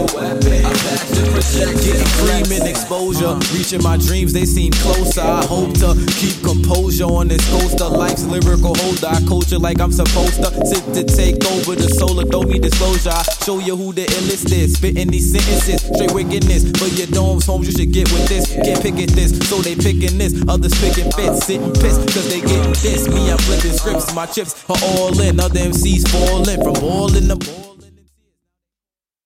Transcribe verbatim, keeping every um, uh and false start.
weapon. I passion project, getting freeman exposure. Reaching my dreams, they seem closer. I hope to keep composure on this coaster. Life's lyrical holder, I coach it like I'm supposed to. Sit to take over the solar, don't need disclosure. I show you who the illest is. Spitting these sentences, straight wickedness. For your domes, homes, you should get with this. Can't pick at this, so they picking this. Others picking fits, sitting pissed, cause they getting this. Me, I'm flipping scripts, my chips are all in. Other M Cs falling from ball in the ball.